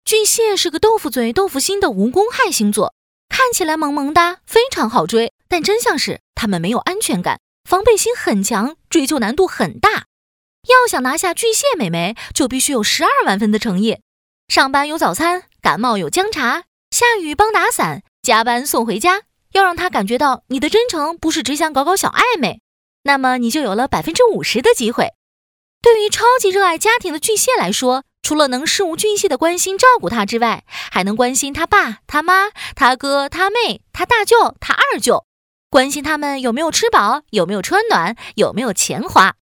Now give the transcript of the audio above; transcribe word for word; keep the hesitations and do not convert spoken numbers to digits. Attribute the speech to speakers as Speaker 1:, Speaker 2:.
Speaker 1: 巨蟹是个豆腐嘴豆腐心的无公害星座，看起来萌萌哒，非常好追，但真相是他们没有安全感，防备心很强，追求难度很大。要想拿下巨蟹美眉，就必须有十二万分的诚意。上班有早餐，感冒有姜茶，下雨帮打伞，加班送回家，要让他感觉到你的真诚不是只想搞搞小暧昧，那么你就有了 百分之五十 的机会。对于超级热爱家庭的巨蟹来说，除了能事无巨细的关心照顾他之外，还能关心他爸、他妈、他哥、他妹、他大舅、他二舅，关心他们有没有吃饱，有没有穿暖，有没有钱花。